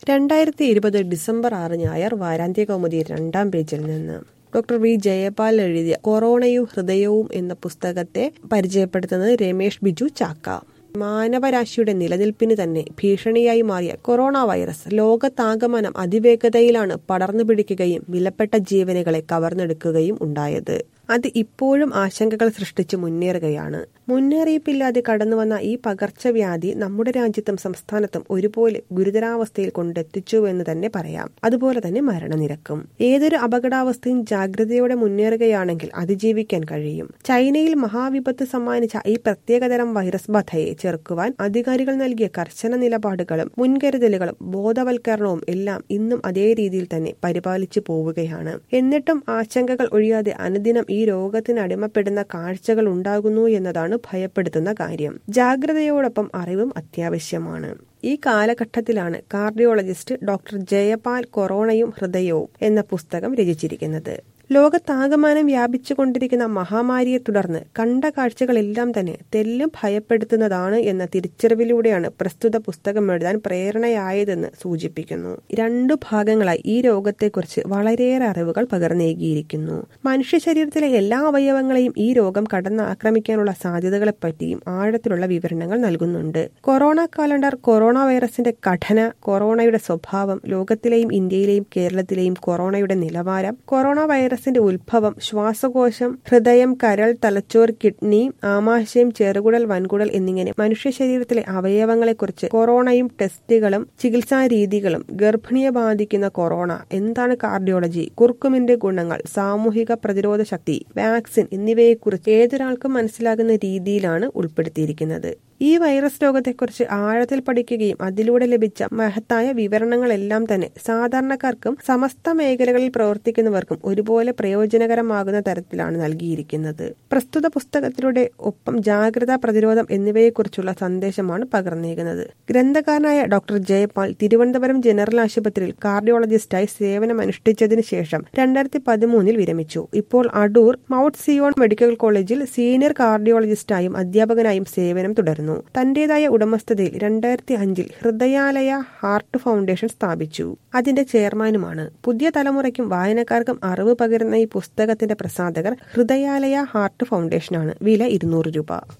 2020 December 6 ഞായർ വാരാന്ത്യ കൗമുദി 2-ാം പേജിൽ നിന്ന് ഡോക്ടർ വി ജയപാൽ എഴുതിയ കൊറോണയും ഹൃദയവും എന്ന പുസ്തകത്തെ പരിചയപ്പെടുത്തുന്നത് രമേഷ് ബിജു ചാക്ക. മാനവരാശിയുടെ നിലനിൽപ്പിന് തന്നെ ഭീഷണിയായി മാറിയ കൊറോണ വൈറസ് ലോകത്താകമാനം അതിവേഗതയിലാണ് പടർന്നു പിടിക്കുകയും വിലപ്പെട്ട ജീവനുകളെ കവർന്നെടുക്കുകയും ഉണ്ടായത്. അത് ഇപ്പോഴും ആശങ്കകൾ സൃഷ്ടിച്ച് മുന്നേറുകയാണ്. മുന്നറിയിപ്പില്ലാതെ കടന്നുവന്ന ഈ പകർച്ചവ്യാധി നമ്മുടെ രാജ്യത്തും സംസ്ഥാനത്തും ഒരുപോലെ ഗുരുതരാവസ്ഥയിൽ കൊണ്ടെത്തിച്ചുവെന്ന് തന്നെ പറയാം. അതുപോലെ തന്നെ മരണനിരക്കും. ഏതൊരു അപകടാവസ്ഥയും ജാഗ്രതയോടെ മുന്നേറുകയാണെങ്കിൽ അതിജീവിക്കാൻ കഴിയും. ചൈനയിൽ മഹാവിപത്ത് സമ്മാനിച്ച ഈ പ്രത്യേകതരം വൈറസ് ബാധയെ ചെറുക്കുവാൻ അധികാരികൾ നൽകിയ കർശന നിലപാടുകളും മുൻകരുതലുകളും ബോധവൽക്കരണവും എല്ലാം ഇന്നും അതേ രീതിയിൽ തന്നെ പരിപാലിച്ചു പോവുകയാണ്. എന്നിട്ടും ആശങ്കകൾ ഒഴിയാതെ അനുദിനം ഈ രോഗത്തിന് അടിമപ്പെടുന്ന കാഴ്ചകൾ ഉണ്ടാകുന്നു എന്നതാണ് ഭയപ്പെടുത്തുന്ന കാര്യം. ജാഗ്രതയോടൊപ്പം അറിവും അത്യാവശ്യമാണ്. ഈ കാലഘട്ടത്തിലാണ് കാർഡിയോളജിസ്റ്റ് ഡോക്ടർ ജയപാൽ കൊറോണയും ഹൃദയവും എന്ന പുസ്തകം രചിച്ചിരിക്കുന്നത്. ലോകത്താകമാനം വ്യാപിച്ചുകൊണ്ടിരിക്കുന്ന മഹാമാരിയെ തുടർന്ന് കണ്ട കാഴ്ചകളെല്ലാം തന്നെ തെല്ലും ഭയപ്പെടുത്തുന്നതാണ് എന്ന തിരിച്ചറിവിലൂടെയാണ് പ്രസ്തുത പുസ്തകം എഴുതാൻ പ്രേരണയായതെന്ന് സൂചിപ്പിക്കുന്നു. 2 ഭാഗങ്ങളായി ഈ രോഗത്തെക്കുറിച്ച് വളരെയേറെ അറിവുകൾ പകർന്നേകിയിരിക്കുന്നു. മനുഷ്യ ശരീരത്തിലെ എല്ലാ അവയവങ്ങളെയും ഈ രോഗം കടന്നാക്രമിക്കാനുള്ള സാധ്യതകളെപ്പറ്റിയും ആഴത്തിലുള്ള വിവരണങ്ങൾ നൽകുന്നുണ്ട്. കൊറോണ കാലണ്ടർ, കൊറോണ വൈറസിന്റെ ഘടന, കൊറോണയുടെ സ്വഭാവം, ലോകത്തിലെയും ഇന്ത്യയിലെയും കേരളത്തിലെയും കൊറോണയുടെ നിലവാരം, കൊറോണ വൈറസിന്റെ ഉത്ഭവം, ശ്വാസകോശം, ഹൃദയം, കരൾ, തലച്ചോർ, കിഡ്നി, ആമാശയം, ചെറുകുടൽ, വൻകുടൽ എന്നിങ്ങനെ മനുഷ്യ ശരീരത്തിലെ അവയവങ്ങളെക്കുറിച്ച്, കൊറോണയും ടെസ്റ്റുകളും ചികിത്സാ രീതികളും, ഗർഭിണിയെ ബാധിക്കുന്ന കൊറോണ, എന്താണ് കാർഡിയോളജി, കുർക്കുമിന്റെ ഗുണങ്ങൾ, സാമൂഹിക പ്രതിരോധ ശക്തി, വാക്സിൻ എന്നിവയെക്കുറിച്ച് ഏതൊരാൾക്കും മനസ്സിലാകുന്ന രീതിയിലാണ് ഉൾപ്പെടുത്തിയിരിക്കുന്നത്. ഈ വൈറസ് രോഗത്തെക്കുറിച്ച് ആഴത്തിൽ പഠിക്കുകയും അതിലൂടെ ലഭിച്ച മഹത്തായ വിവരണങ്ങളെല്ലാം തന്നെ സാധാരണക്കാർക്കും സമസ്ത മേഖലകളിൽ പ്രവർത്തിക്കുന്നവർക്കും ഒരുപോലെ പ്രയോജനകരമാകുന്ന തരത്തിലാണ് നൽകിയിരിക്കുന്നത്. പ്രസ്തുത പുസ്തകത്തിലൂടെ ഒപ്പം ജാഗ്രത, പ്രതിരോധം എന്നിവയെക്കുറിച്ചുള്ള സന്ദേശമാണ് പകർന്നേകുന്നത്. ഗ്രന്ഥകാരനായ ഡോക്ടർ ജയപാൽ തിരുവനന്തപുരം ജനറൽ ആശുപത്രിയിൽ കാർഡിയോളജിസ്റ്റായി സേവനമനുഷ്ഠിച്ചതിനു ശേഷം 2013 വിരമിച്ചു. ഇപ്പോൾ അടൂർ മൗണ്ട് സിയോൺ മെഡിക്കൽ കോളേജിൽ സീനിയർ കാർഡിയോളജിസ്റ്റായും അധ്യാപകനായും സേവനം തുടരുന്നു. തന്റേതായ ഉടമസ്ഥതയിൽ 2005 ഹൃദയാലയ ഹാർട്ട് ഫൗണ്ടേഷൻ സ്ഥാപിച്ചു. അതിന്റെ ചെയർമാനുമാണ്. പുതിയ തലമുറയ്ക്കും വായനക്കാർക്കും അറിവ് പകരുന്ന ഈ പുസ്തകത്തിന്റെ പ്രസാധകർ ഹൃദയാലയ ഹാർട്ട് ഫൗണ്ടേഷനാണ്. വില 200 രൂപ.